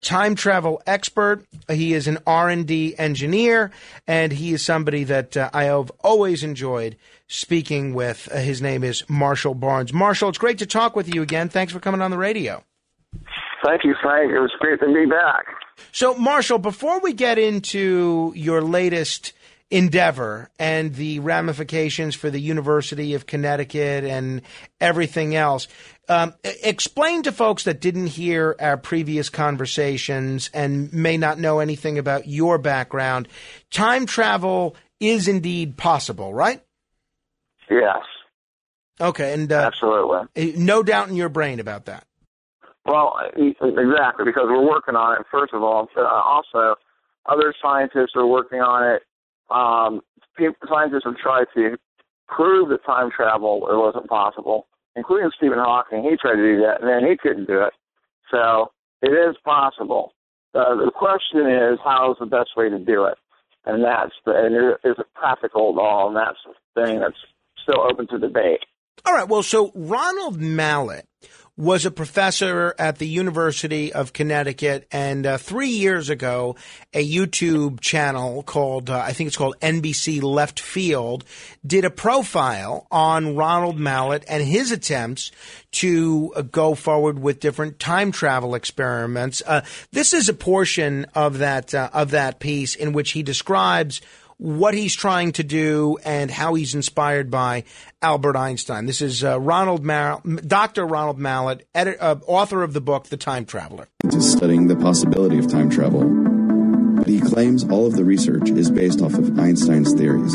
time travel expert. He is an R&D engineer, and he is somebody that I have always enjoyed speaking with. His name is Marshall Barnes. Marshall, it's great to talk with you again. Thanks for coming on the radio. Thank you, Frank. It was great to be back. So, Marshall, before we get into your latest endeavor and the ramifications for the University of Connecticut and everything else, explain to folks that didn't hear our previous conversations and may not know anything about your background. Time travel is indeed possible, right? Yes. Okay, and absolutely. No doubt in your brain about that. Well, exactly, because we're working on it, first of all. Also, other scientists are working on it. Scientists have tried to prove that time travel wasn't possible, including Stephen Hawking. He tried to do that, and then he couldn't do it. So it is possible. The question is, how is the best way to do it? And is it practical at all? And that's the thing that's still open to debate. All right. Well, so Ronald Mallett was a professor at the University of Connecticut, and 3 years ago, a YouTube channel called, I think it's called NBC Left Field, did a profile on Ronald Mallett and his attempts to go forward with different time travel experiments. This is a portion of that piece in which he describes what he's trying to do and how he's inspired by Albert Einstein. This is Dr. Ronald Mallett, author of the book, The Time Traveler. Just studying the possibility of time travel. But he claims all of the research is based off of Einstein's theories.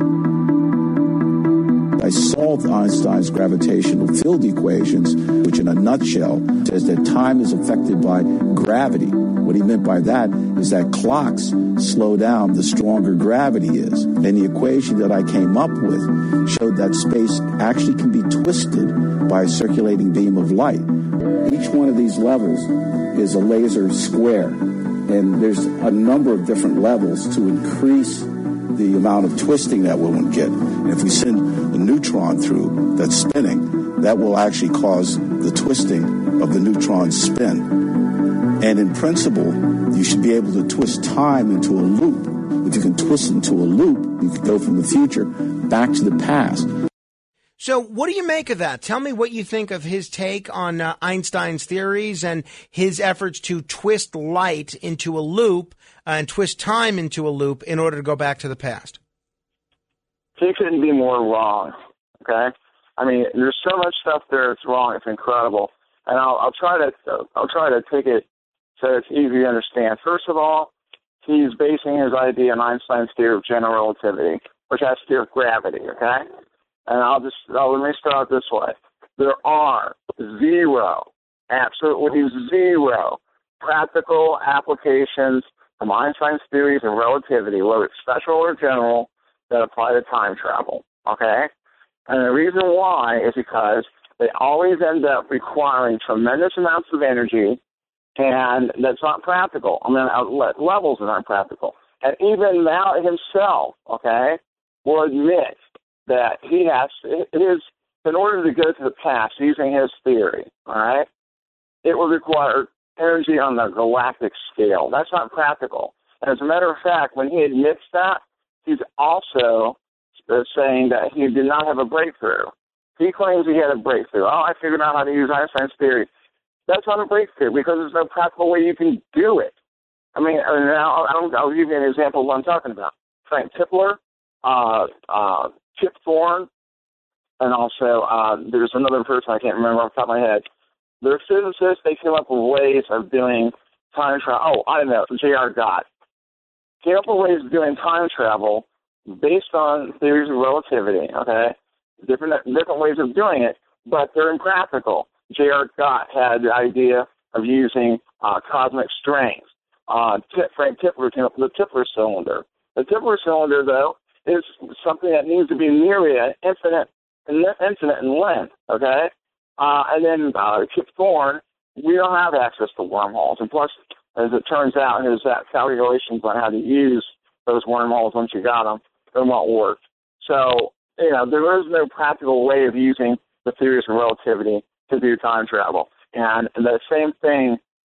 I solved Einstein's gravitational field equations, which in a nutshell says that time is affected by gravity. What he meant by that is that clocks slow down the stronger gravity is. And the equation that I came up with showed that space actually can be twisted by a circulating beam of light. Each one of these levels is a laser square, and there's a number of different levels to increase the amount of twisting that we'll get. And if we send a neutron through that's spinning, that will actually cause the twisting of the neutron's spin. And in principle, you should be able to twist time into a loop. If you can twist into a loop, you can go from the future back to the past. So what do you make of that? Tell me what you think of his take on Einstein's theories and his efforts to twist light into a loop and twist time into a loop in order to go back to the past. He couldn't be more wrong, okay? I mean, there's so much stuff there that's wrong. It's incredible. And I'll try to take it so it's easy to understand. First of all, he's basing his idea on Einstein's theory of general relativity, which has to do with gravity, okay? And let me start this way. There are absolutely zero practical applications from Einstein's theories of relativity, whether it's special or general, that apply to time travel, okay? And the reason why is because they always end up requiring tremendous amounts of energy, and that's not practical. I mean, at levels that aren't practical. And even Mallett himself, okay, will admit that in order to go to the past using his theory, all right, it would require energy on the galactic scale. That's not practical. And as a matter of fact, when he admits that, he's also saying that he did not have a breakthrough. He claims he had a breakthrough. Oh, I figured out how to use Einstein's theory. That's not a breakthrough because there's no practical way you can do it. I mean, I'll give you an example of what I'm talking about. Frank Tipler, Kip Thorne, and also there's another person I can't remember off the top of my head. They're physicists. They came up with ways of doing time travel. Oh, I know, J.R. Gott. Came up with ways of doing time travel based on theories of relativity, okay? Different ways of doing it, but they're impractical. J.R. Gott had the idea of using cosmic strings. Frank Tipler came up with the Tipler cylinder. The Tipler cylinder, though, is something that needs to be nearly infinite in length, okay? And then Kip Thorne, we don't have access to wormholes. And plus, as it turns out, his calculations on how to use those wormholes once you got them, they won't work. So, there is no practical way of using the theories of relativity to do time travel. And the same thing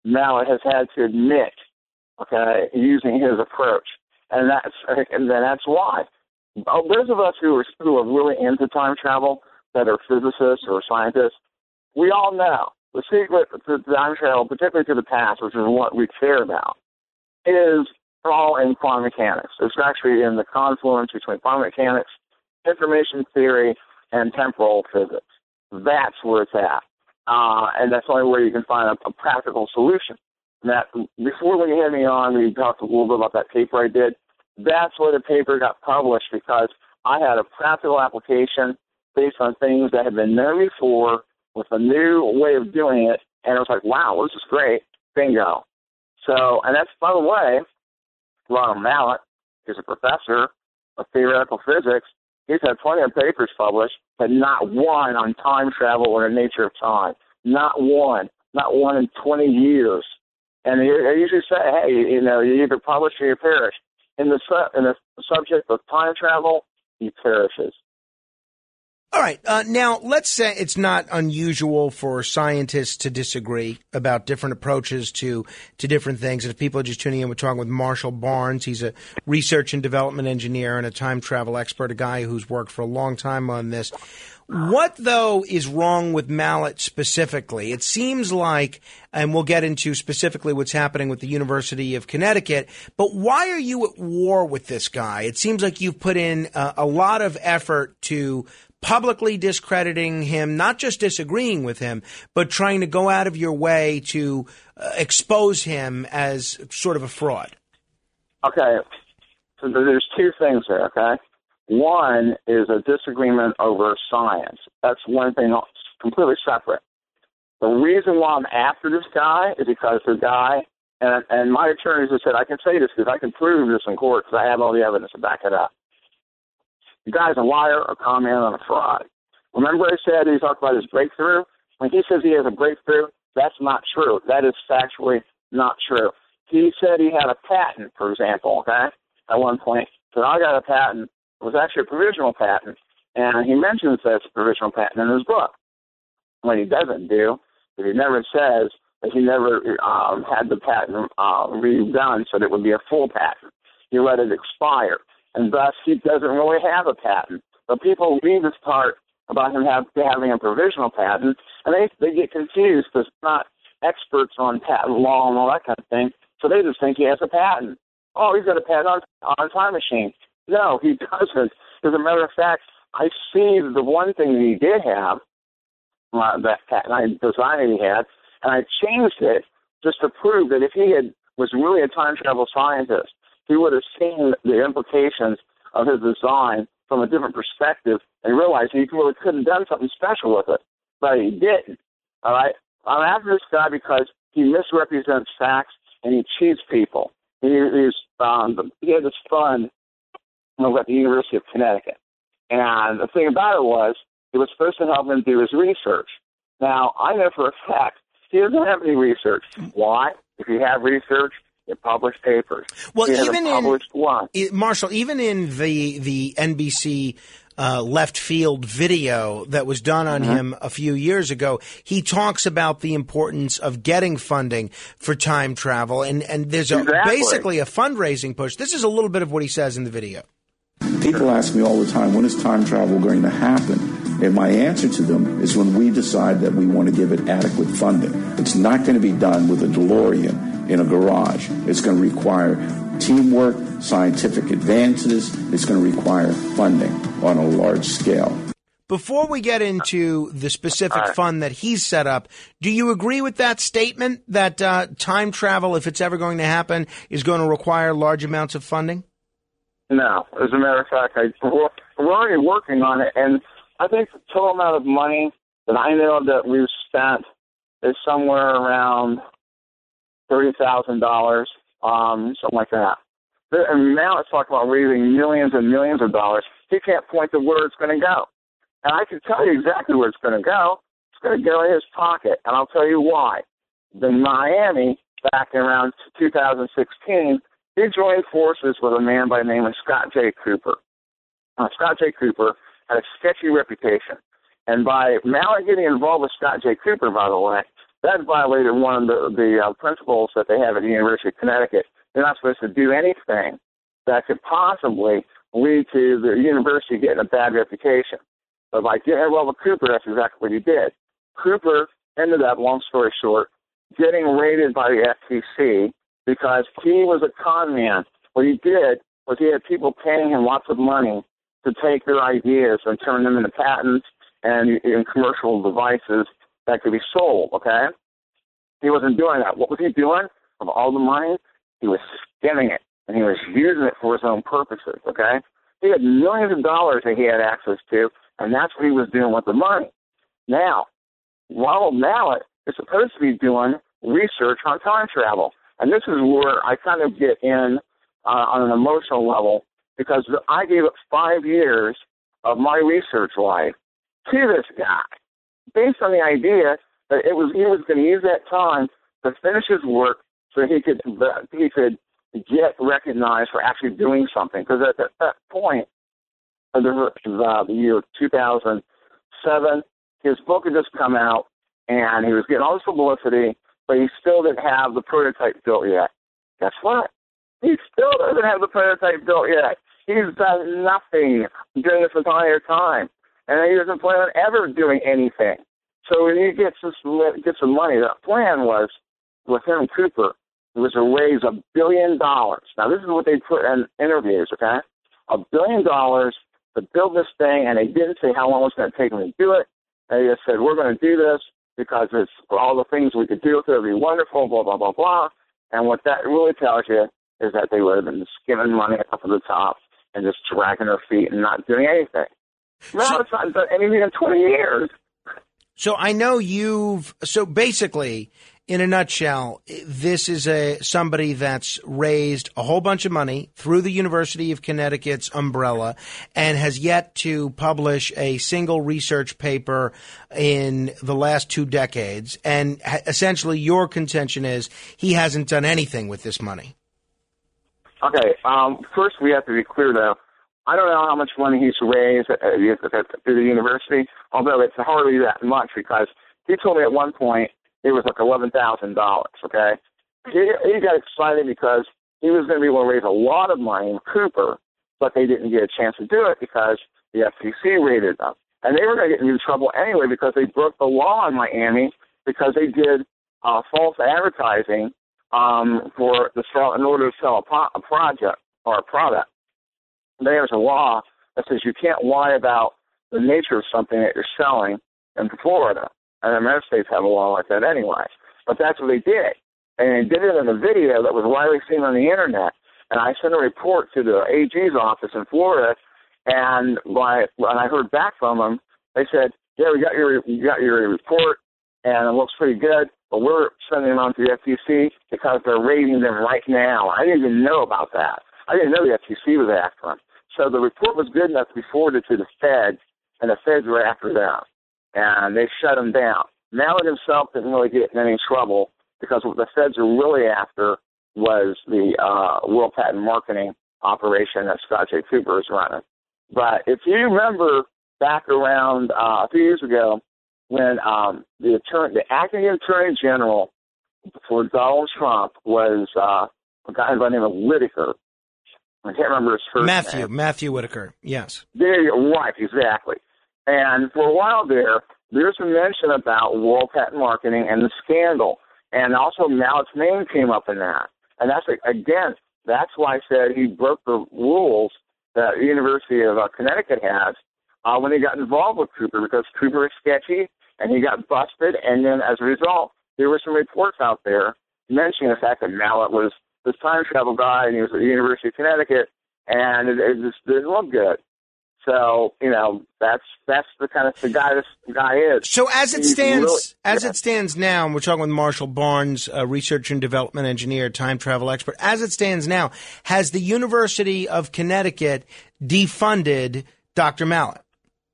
Mallet has had to admit, okay, using his approach. And that's why. Those of us who are really into time travel, that are physicists or scientists, we all know the secret to time travel, particularly to the past, which is what we care about, is all in quantum mechanics. It's actually in the confluence between quantum mechanics, information theory, and temporal physics. That's where it's at. And that's the only way you can find a practical solution. And that, before when you had me on, we talked a little bit about that paper I did. That's where the paper got published, because I had a practical application based on things that had been known before with a new way of doing it. And it was like, wow, this is great. Bingo. So, and that's, by the way, Ronald Mallet is a professor of theoretical physics. He's had plenty of papers published, but not one on time travel or the nature of time. Not one in 20 years. And they usually say, hey, you either publish or you perish. In the subject of time travel, he perishes. All right. Now, let's say it's not unusual for scientists to disagree about different approaches to different things. And if people are just tuning in, we're talking with Marshall Barnes. He's a research and development engineer and a time travel expert, a guy who's worked for a long time on this. What, though, is wrong with Mallet specifically? It seems like, and we'll get into specifically what's happening with the University of Connecticut, but why are you at war with this guy? It seems like you've put in a lot of effort to publicly discrediting him, not just disagreeing with him, but trying to go out of your way to expose him as sort of a fraud. Okay, so there's two things there, okay? One is a disagreement over science. That's one thing completely separate. The reason why I'm after this guy is because the guy, and my attorneys have said, I can say this because I can prove this in court because I have all the evidence to back it up. The guy's a liar, a con man, and a fraud. Remember I said he talked about his breakthrough? When he says he has a breakthrough, that's not true. That is factually not true. He said he had a patent, for example, okay, at one point. So I got a patent. It was actually a provisional patent, and he mentions that it's a provisional patent in his book. What he doesn't do is he never says that he never had the patent redone so that it would be a full patent. He let it expire, and thus he doesn't really have a patent. But people read this part about him having a provisional patent, and they get confused because they're not experts on patent law and all that kind of thing, so they just think he has a patent. Oh, he's got a patent on time machine. No, he doesn't. As a matter of fact, I see the one thing that he did have, that patent design he had, and I changed it just to prove that if he was really a time travel scientist, he would have seen the implications of his design from a different perspective and realized he really could have done something special with it, but he didn't. All right, I'm after this guy because he misrepresents facts and he cheats people. He had this fund over at the University of Connecticut. And the thing about it was supposed to help him do his research. Now, I know for a fact he doesn't have any research. Why? If you have research, you publish papers. Well, he even published one. Marshall, even in the NBC left field video that was done on him a few years ago, he talks about the importance of getting funding for time travel. And there's basically a fundraising push. This is a little bit of what he says in the video. People ask me all the time, when is time travel going to happen? And my answer to them is when we decide that we want to give it adequate funding. It's not going to be done with a DeLorean in a garage. It's going to require teamwork, scientific advances. It's going to require funding on a large scale. Before we get into the specific fund that he's set up, do you agree with that statement that time travel, if it's ever going to happen, is going to require large amounts of funding? No. As a matter of fact, we're already working on it, and I think the total amount of money that I know that we've spent is somewhere around $30,000, something like that. And now it's talking about raising millions and millions of dollars. He can't point to where it's going to go. And I can tell you exactly where it's going to go. It's going to go in his pocket, and I'll tell you why. In Miami, back in around 2016, he joined forces with a man by the name of Scott J. Cooper. Scott J. Cooper had a sketchy reputation. And by Mallet getting involved with Scott J. Cooper, by the way, that violated one of the principles that they have at the University of Connecticut. They're not supposed to do anything that could possibly lead to the university getting a bad reputation. But by getting involved with Cooper, that's exactly what he did. Cooper ended up, long story short, getting raided by the FTC because he was a con man. What he did was he had people paying him lots of money to take their ideas and turn them into patents and in commercial devices that could be sold, okay? He wasn't doing that. What was he doing? Of all the money, he was skimming it, and he was using it for his own purposes, okay? He had millions of dollars that he had access to, and that's what he was doing with the money. Now, Ronald Mallett is supposed to be doing research on time travel, and this is where I kind of get in on an emotional level because I gave up 5 years of my research life to this guy based on the idea that he was going to use that time to finish his work so he could get recognized for actually doing something. Because at that point, the year 2007, his book had just come out, and he was getting all this publicity, but he still didn't have the prototype built yet. Guess what? He still doesn't have the prototype built yet. He's done nothing during this entire time, and he doesn't plan on ever doing anything. So when he gets some money, the plan was, with him and Cooper, it was to raise $1 billion. Now, this is what they put in interviews, okay? $1 billion to build this thing, and they didn't say how long it was going to take them to do it. They just said, we're going to do this because it's all the things we could do with it would be wonderful, blah, blah, blah, blah. And what that really tells you is that they would have been skimming money up to the top and just dragging their feet and not doing anything. No, it's not done anything in 20 years. So I know so basically, in a nutshell, this is somebody that's raised a whole bunch of money through the University of Connecticut's umbrella and has yet to publish a single research paper in the last 2 decades. And essentially your contention is he hasn't done anything with this money. Okay. First we have to be clear, though. I don't know how much money he's raised through the university, although it's hardly that much because he told me at one point it was like $11,000, okay? He got excited because he was going to be able to raise a lot of money in Cooper, but they didn't get a chance to do it because the FCC raided them. And they were going to get into trouble anyway because they broke the law in Miami because they did false advertising in order to sell a project or a product. There's a law that says you can't lie about the nature of something that you're selling in Florida. And the United States have a law like that anyway. But that's what they did. And they did it in a video that was widely seen on the Internet. And I sent a report to the AG's office in Florida, and when I heard back from them, they said, yeah, we got your report, and it looks pretty good, but we're sending them on to the FTC because they're raiding them right now. I didn't even know about that. I didn't know the FTC was after them. So the report was good enough to be forwarded to the Feds, and the Feds were after them. And they shut him down. Mallett himself didn't really get in any trouble because what the Feds were really after was the World Patent Marketing operation that Scott J. Cooper is running. But if you remember back around a few years ago when the acting attorney general for Donald Trump was a guy by the name of Whitaker. I can't remember his first name. Matthew Whitaker, yes. Right, exactly. And for a while there's a mention about World Patent Marketing and the scandal. And also Mallett's name came up in that. And that's why I said he broke the rules that the University of Connecticut has when he got involved with Cooper, because Cooper is sketchy and he got busted. And then as a result, there were some reports out there mentioning the fact that Mallett was this time travel guy and he was at the University of Connecticut, and it just didn't look good. So, that's the kind of the guy this guy is. So as it stands now, and we're talking with Marshall Barnes, a research and development engineer, time travel expert. As it stands now, has the University of Connecticut defunded Dr. Mallett?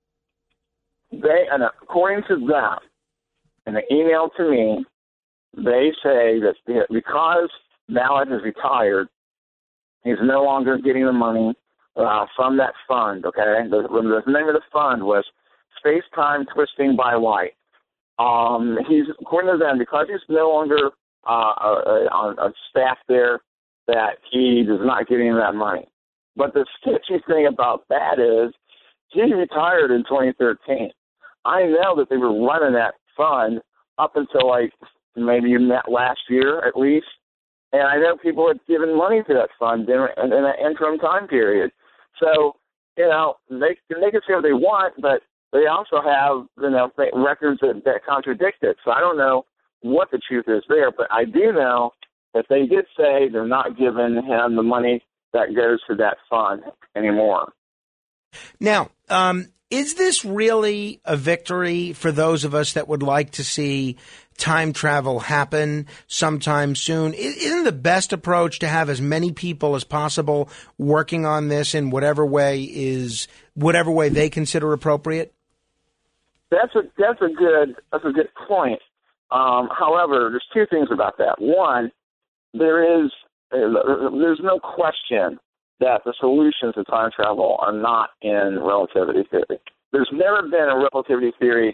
And according to them, in an email to me, they say that because Mallett is retired, he's no longer getting the money from that fund, okay? The name of the fund was Space-Time Twisting by Light. He's, according to them, because he's no longer on staff there, that he does not get any of that money. But the sketchy thing about that is he retired in 2013. I know that they were running that fund up until like maybe last year at least. And I know people had given money to that fund in an interim time period. So, they can say what they want, but they also have, records that contradict it. So I don't know what the truth is there, but I do know that they did say they're not giving him the money that goes to that fund anymore. Now, is this really a victory for those of us that would like to see time travel happen sometime soon? Isn't the best approach to have as many people as possible working on this in whatever way they consider appropriate? That's a good point. However, there's two things about that. One, there's no question that the solutions to time travel are not in relativity theory. There's never been a relativity theory,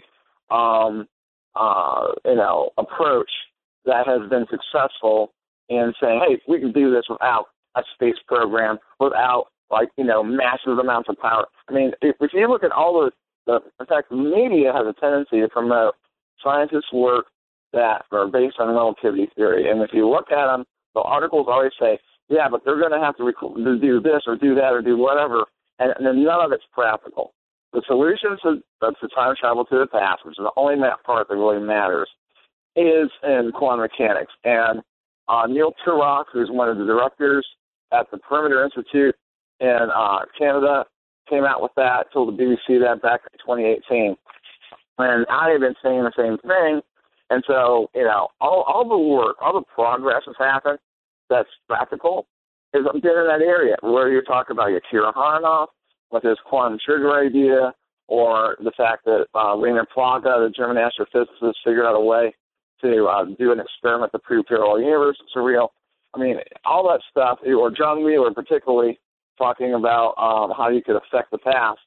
approach that has been successful in saying, hey, we can do this without a space program, without massive amounts of power. I mean, if you look at all in fact, the media has a tendency to promote scientists' work that are based on relativity theory. And if you look at them, the articles always say, yeah, but they're going to have to do this or do that or do whatever, and then none of it's practical. The solution to time travel to the past, which is the only part that really matters, is in quantum mechanics. And Neil Turok, who's one of the directors at the Perimeter Institute in Canada, came out with that, told the BBC that back in 2018. And I have been saying the same thing. And so, all the work, all the progress has happened that's practical has been in that area, where you're talking about Akira Harnoff with his quantum trigger idea, or the fact that Rainer Plage, the German astrophysicist, figured out a way to do an experiment to prove parallel universes are real. I mean, all that stuff, or John Wheeler particularly, talking about how you could affect the past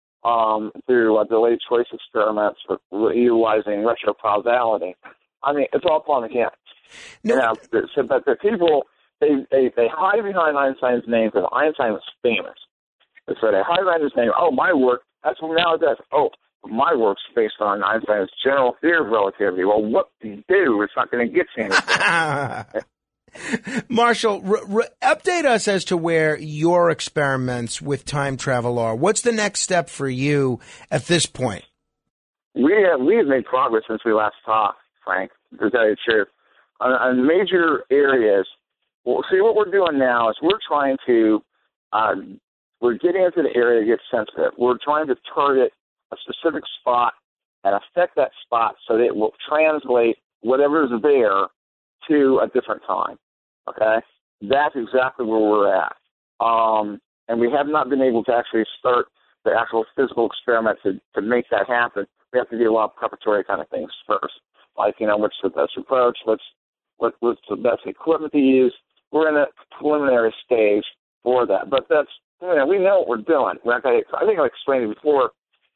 through delayed choice experiments utilizing retrocausality. I mean, it's all quantum mechanics. No. But the people, they hide behind Einstein's name because Einstein was famous. So they hide behind his name. Oh, my work, that's what now it does. Oh, my work's based on Einstein's general theory of relativity. Well, what do you do? It's not going to get you anything. Marshall, update us as to where your experiments with time travel are. What's the next step for you at this point? We have made progress since we last talked, Frank, to tell you the truth. On major areas, well, see, what we're doing now is we're trying to, we're getting into the area that gets sensitive. We're trying to target a specific spot and affect that spot so that it will translate whatever's there to a different time. Okay? That's exactly where we're at. And we have not been able to actually start the actual physical experiment to make that happen. We have to do a lot of preparatory kind of things first. Like, what's the best approach? What's the best equipment to use? We're in a preliminary stage for that. But that's, we know what we're doing. I think I explained it before.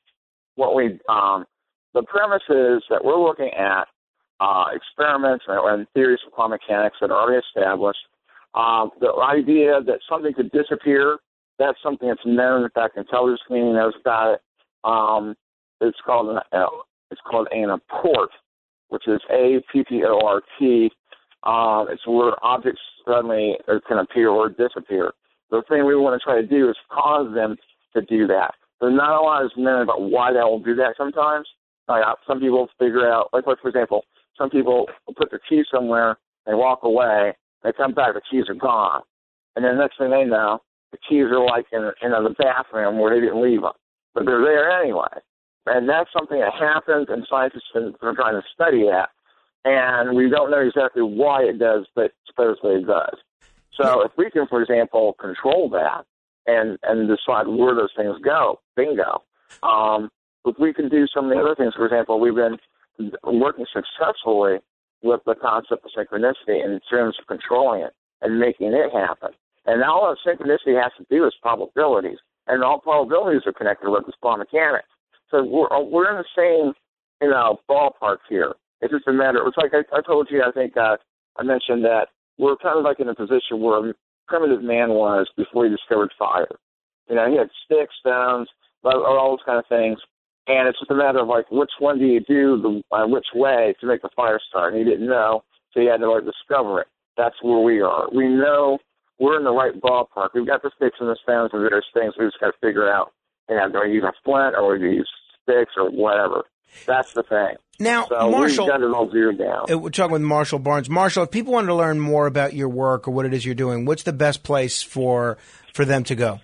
The premise is that we're looking at experiments and theories of quantum mechanics that are already established. The idea that something could disappear, that's something that's known. In fact, intelligence community knows about it. It's called an apport, which is APPORT. It's where objects suddenly can appear or disappear. The thing we want to try to do is cause them to do that. There's not a lot is known about why they will do that sometimes. Some people figure out, like for example, some people will put their keys somewhere, they walk away, they come back, the keys are gone. And then next thing they know, the keys are like in the bathroom where they didn't leave them. But they're there anyway. And that's something that happens, and scientists are trying to study that. And we don't know exactly why it does, but supposedly it does. So if we can, for example, control that and decide where those things go, bingo. If we can do some of the other things, for example, we've been working successfully with the concept of synchronicity in terms of controlling it and making it happen. And all that synchronicity has to do is probabilities. And all probabilities are connected with this quantum mechanics. So we're in the same ballpark here. It's just a matter. It's like I told you. I think I mentioned that we're kind of like in a position where primitive man was before he discovered fire. He had sticks, stones, all those kind of things, and it's just a matter of like which one do you do which way to make the fire start. And he didn't know, so he had to discover it. That's where we are. We know we're in the right ballpark. We've got the sticks and the stones and various things. We just got to figure out, do I use a flint or do I use sticks or whatever? That's the thing. Now, so Marshall, we've got it all zeroed down. We're talking with Marshall Barnes. Marshall, if people want to learn more about your work or what it is you're doing, what's the best place for them to go?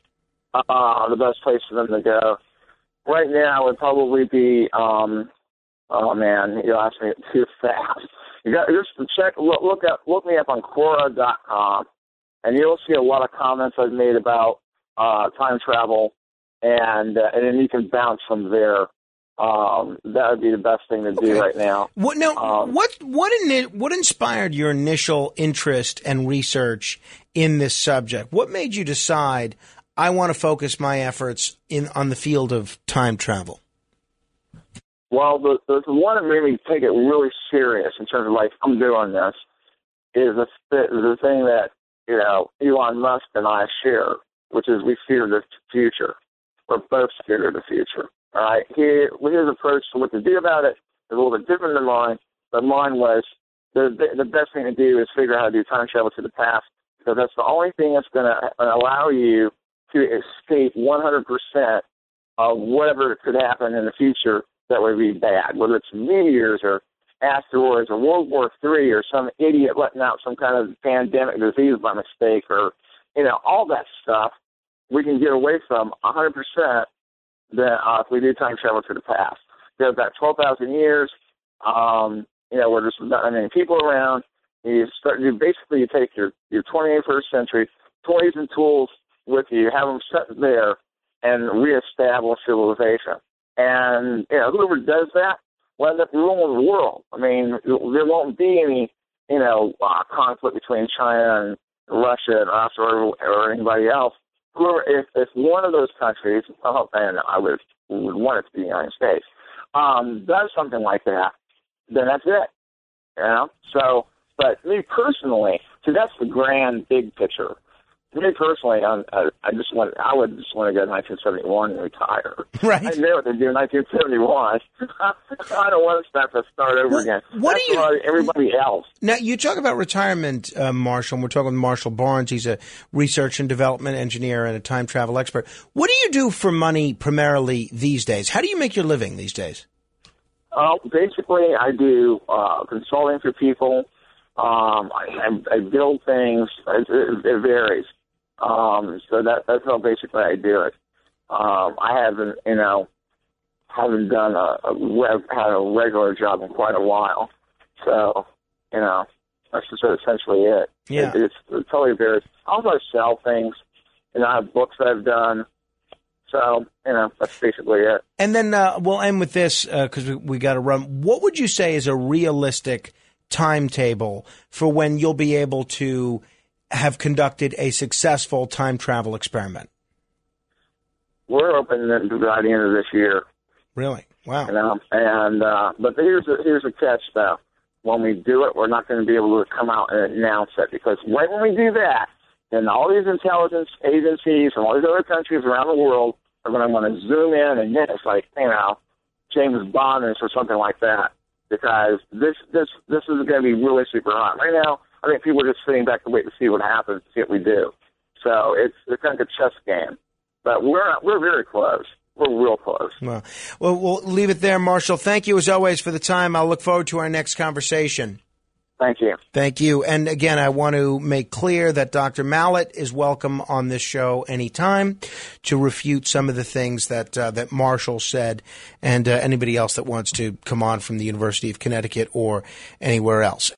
The best place for them to go right now would probably be, oh man, you asked me too fast. You got just look me up on Quora.com, and you'll see a lot of comments I've made about time travel, and then you can bounce from there. That would be the best thing to do right now. What inspired your initial interest and research in this subject? What made you decide I want to focus my efforts on the field of time travel? Well, the one that made me take it really serious in terms of I'm doing this is the thing that Elon Musk and I share, which is we fear the future. We're both scared of the future. All right, his approach to what to do about it is a little bit different than mine. But mine was the best thing to do is figure out how to do time travel to the past, because that's the only thing that's going to allow you to escape 100% of whatever could happen in the future that would be bad, whether it's meteors or asteroids or World War III or some idiot letting out some kind of pandemic disease by mistake or, all that stuff we can get away from 100% if we do time travel to the past. There's about 12,000 years, where there's not many people around. You take your 21st century toys and tools with you, have them set there, and reestablish civilization. And, whoever does that will end up ruling the world. I mean, there won't be any, conflict between China and Russia and us or anybody else. If one of those countries, and I would want it to be the United States, does something like that, then that's it. So, but me personally, that's the grand big picture. Me personally, I would just want to go to 1971 and retire. Right. I knew what to do in 1971. I don't want to start over again. Everybody else. Now, you talk about retirement, Marshall, and we're talking with Marshall Barnes. He's a research and development engineer and a time travel expert. What do you do for money primarily these days? How do you make your living these days? Basically, I do consulting for people. I build things. It varies. So that's how basically I do it. I haven't done had a regular job in quite a while. So, that's just essentially it. Yeah. It's totally varies. Also, I sell things. I have books that I've done. So, that's basically it. And then we'll end with this because we got to run. What would you say is a realistic timetable for when you'll be able to have conducted a successful time travel experiment? We're hoping that by the end of this year. Really? Wow. But here's a catch, though. When we do it, we're not going to be able to come out and announce it, because right when we do that, then all these intelligence agencies from all these other countries around the world are going to want to zoom in, and then it's like, James Bond or something like that. Because this is going to be really super hot. Right now, I think people are just sitting back to wait to see what happens, see what we do. So it's kind of a chess game. But we're very close. We're real close. Well, we'll leave it there, Marshall. Thank you, as always, for the time. I'll look forward to our next conversation. Thank you. Thank you. And again, I want to make clear that Dr. Mallet is welcome on this show anytime to refute some of the things that Marshall said, and anybody else that wants to come on from the University of Connecticut or anywhere else.